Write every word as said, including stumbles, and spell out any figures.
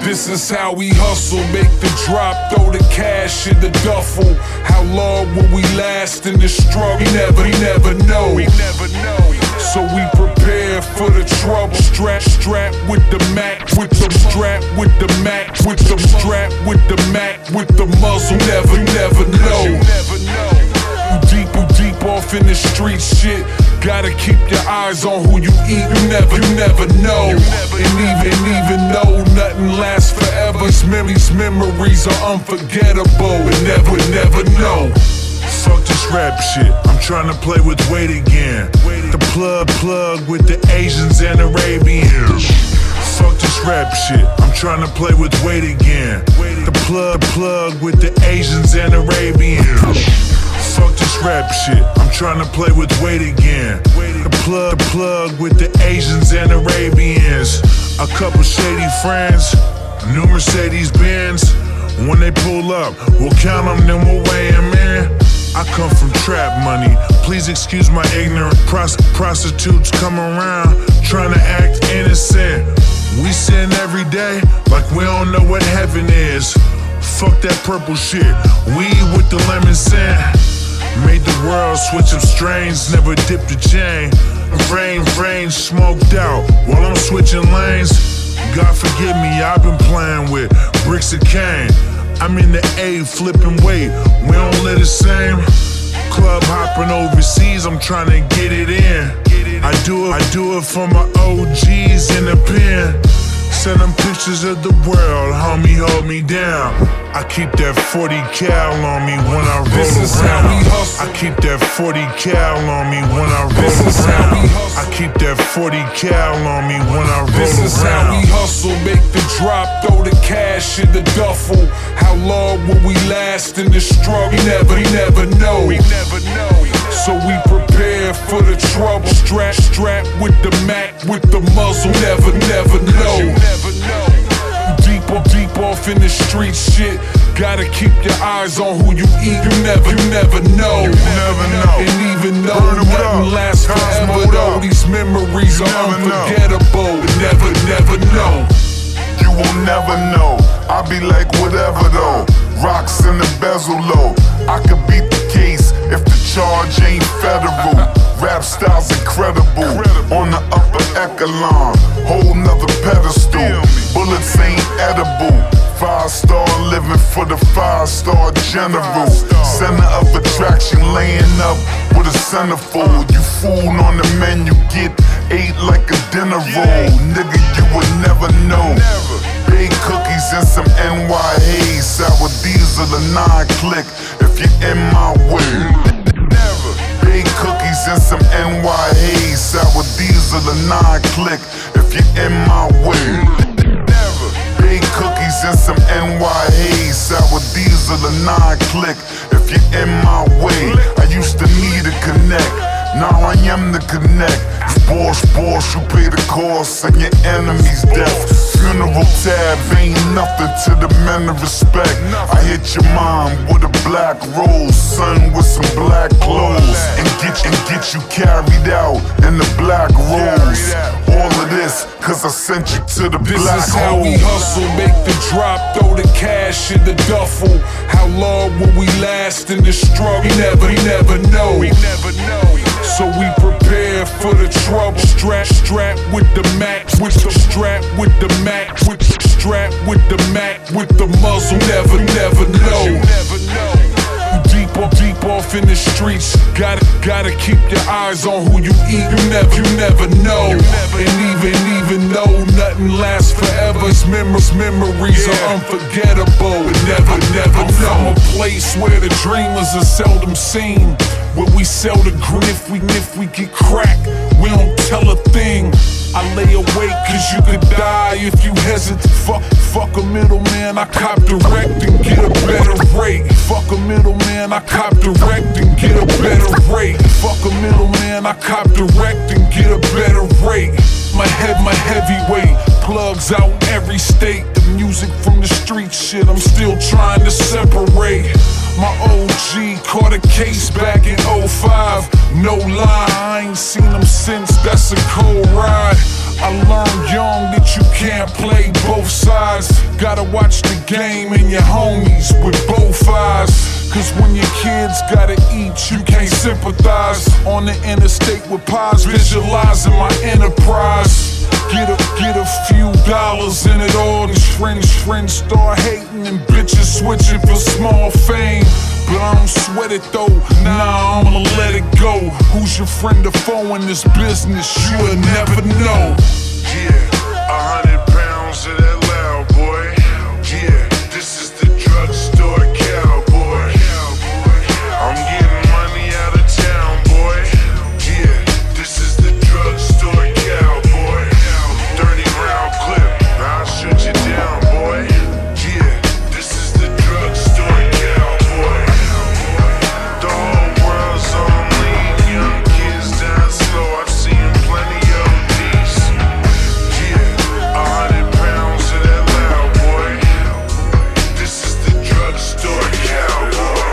This is how we hustle, make the drop, throw the cash in the duffel. How long will we last in this struggle? We never, we never know. We never know. So we prepare for the trouble. Strap, strap with the Mac, with the strap, with the Mac, with the strap, with the Mac, with the muzzle. Never, never know. You never know. You deep, you deep off in the street shit. Gotta keep your eyes on who you eat. You never, you never know. And even, even though nothing lasts forever, these memories, memories are unforgettable. And never, never know. Fuck this rap shit, I'm tryna play with weight again. The plug plug with the Asians and Arabians. Fuck this rap shit, I'm tryna play with weight again. The plug plug with the Asians and Arabians. Fuck this rap shit, I'm tryna play with weight again. The plug plug with the Asians and Arabians. A couple shady friends, new Mercedes Benz. When they pull up, we'll count them, then we'll weigh them in. I come from trap money, please excuse my ignorance. Prost prostitutes come around, trying to act innocent. We sin every day, like we don't know what heaven is. Fuck that purple shit, weed with the lemon scent. Made the world switch up strains, never dipped a chain. Rain, rain, smoked out while I'm switching lanes. God forgive me, I've been playing with bricks of cane. I'm in the A, flipping weight, we don't live the same. Club hopping overseas, I'm trying to get it in. I do it, I do it for my O Gs in the pen. Send them pictures of the world, homie, hold me down. I keep that forty cal on me when I roll This is around. how we hustle. I keep that forty cal on me when I roll This is how we around. hustle. I keep that forty cal on me when I roll This is how we around. hustle, make the drop, throw the cash in the duffel. How long will we last in this struggle? We never, we never know. We never know. So we prepare for the trouble. Strap, strap with the Mac, with the muzzle. Never, never know. You never know. Deep, deep off in the street shit. Gotta keep your eyes on who you eat. You never, you never know. You never know. And even though Burn 'em nothing up. lasts Cosmo forever, up. though these memories You are never know. unforgettable. Never, never know. You will never know. I be like whatever though. Rocks in the bezel low. I could beat the case if the charge ain't federal. Rap style's incredible. On the upper echelon, whole nother pedestal. Bullets ain't edible. Five star living for the five star general. Center of attraction laying up with a centerfold. You fool on the menu, get ate like a dinner roll. Nigga, you would never know. Big cookies and some N Y haze. Sour diesel, a nine click if you're in my way. Big cookies and some N Y haze. Sour diesel, a nine click if you're in my way. Big cookies and some N Y haze. Sour diesel, a nine click if you're in my way. I used to need a connect, now I am the connect. It's boss, boss, you pay the cost and your enemy's death. Funeral tab ain't nothing to the men of respect. I hit your mom with a black rose, son with some black clothes, and get, and get you carried out in the black rose. All of this, cause I sent you to the This black is how hole. we hustle, make the drop, throw the cash in the duffel. How long will we last in this struggle? We never, we never know. We never know. So we prepare for the trouble. Strap, strap with the Mac, with the strap with the Mac, with the strap with the Mac, with the muzzle. Never, never know. You never know. Deep off, deep off in the streets. Gotta, gotta keep your eyes on who you eat. You never, you never know. And even, even though nothing lasts forever, these memories, memories are unforgettable. Never, never know. From a place where the dreamers are seldom seen, where we sell the green if we, if we get cracked, we don't tell a thing. I lay awake cause you could die if you hesitate. Fuck, fuck a middleman, I cop direct and get a better rate. Fuck a middleman, I cop direct and get a better rate. Fuck a middleman, I cop direct and get a better rate. My head, my heavyweight, plugs out every state. The music from the street shit, I'm still trying to separate. My O G caught a case back in oh five. No lie, I ain't seen him since, that's a cold ride. I learned young that you can't play both sides. Gotta watch the game and your homies with both eyes. Cause when your kids gotta eat, you can't sympathize. On the interstate with pies, visualizing my enterprise. Get a, get a few dollars in it all. These friends, friends start hating and bitches switching for small fame. But I don't sweat it though, nah, I'ma let it go. Who's your friend or foe in this business? You'll never know. Yeah, a hundred